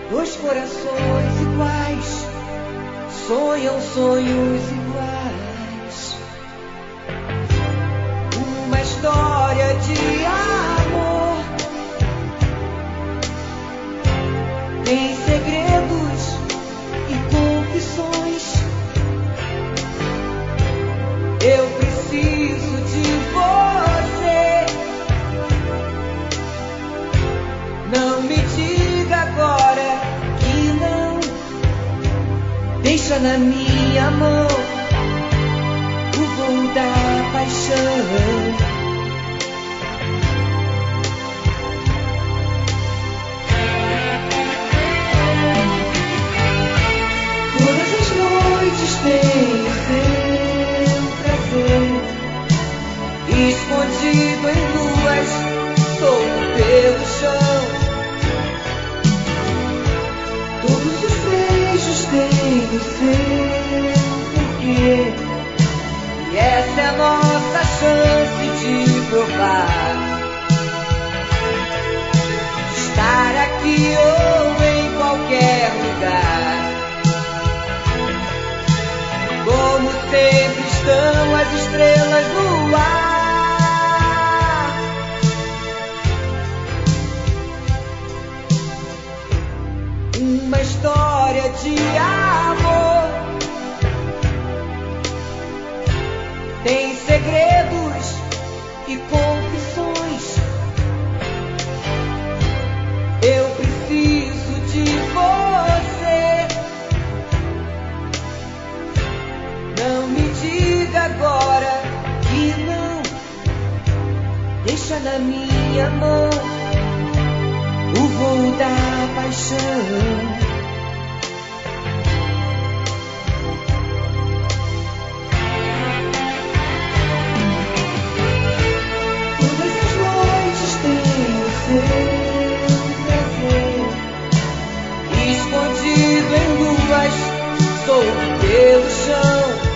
Dois corações iguais sonham sonhos iguais. Uma história de amor tem segredos e confissões. Eu preciso de você. Não me diga agora que não. Deixa na minha mão o voo da paixão. Tem o seu prazer escondido em luas, solto pelo chão. Todos os beijos têm o seu porquê, e essa é a nossa chance de provar, estar aqui ou em qualquer lugar. Como sempre estão as estrelas no ar. Uma história de amor tem segredos e confissões. Eu preciso de você. Não me diga agora que não. Deixa na minha mão o voo da paixão. Todas as noites têm o seu prazer escondido em luas, solto pelo chão.